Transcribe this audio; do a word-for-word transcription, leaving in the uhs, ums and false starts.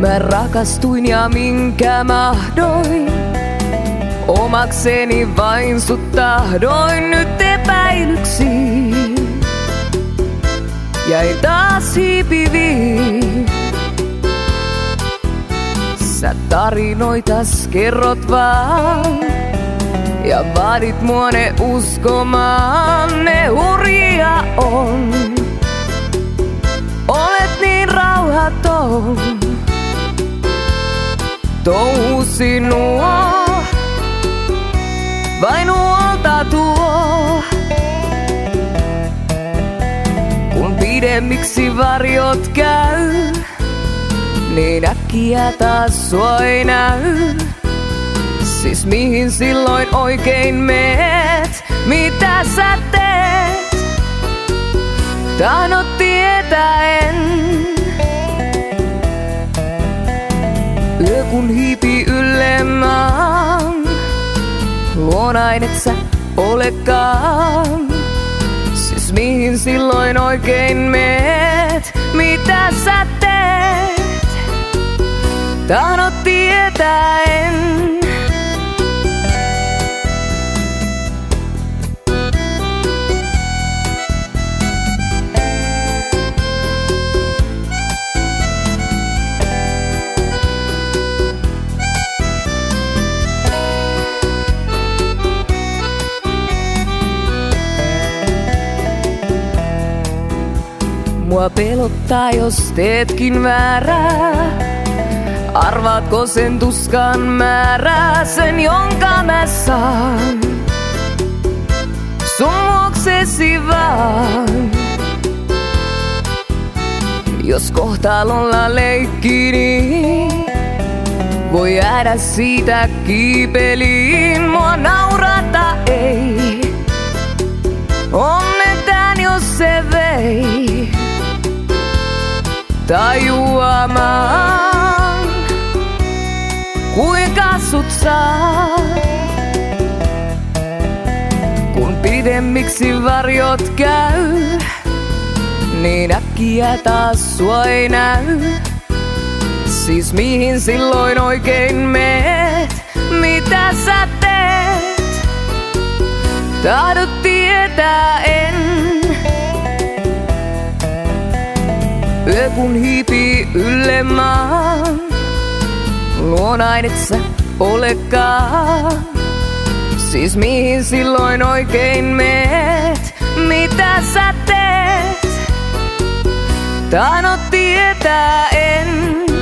Mä rakastuin ja minkä mahdoin, omakseni vain sut tahdoin. Nyt epäilyksiin jäi taas hiipiviin. Sä tarinoitas kerrot vaan ja vaadit mua ne uskomaan. Ne hurjia on, olet niin rauhaton. Touhu sinua vain huolta tuo, kun pidemmiksi varjot käy, niin äkkiä taas sua ei näy. Siis mihin silloin oikein meet? Mitä sä teet? Tahdot tietäen. Yö kun hiipi ylemmään, luonain et sä olekaan. Siis mihin silloin oikein meet? Mitä sä teet? Tahdot tietäen. Mua pelottaa, jos teetkin väärää. Arvaatko sen tuskan määrää, sen jonka mä saan sun luoksesi vaan. Jos kohtalolla leikki, niin voi jäädä siitä kiipeliin. Mua naurata ei, onnetään jos se vei. Tajuamaan, kuinka sut saa, kun pidemmiksi varjot käy, niin äkkiä taas sua ei näy. Siis mihin silloin oikein meet? Mitä sä teet? Tahdot tietäen. Yö kun hiipii ylemmään, luonain et sä olekaan. Siis mihin silloin oikein meet? Mitä sä teet? Tahdot tietäen.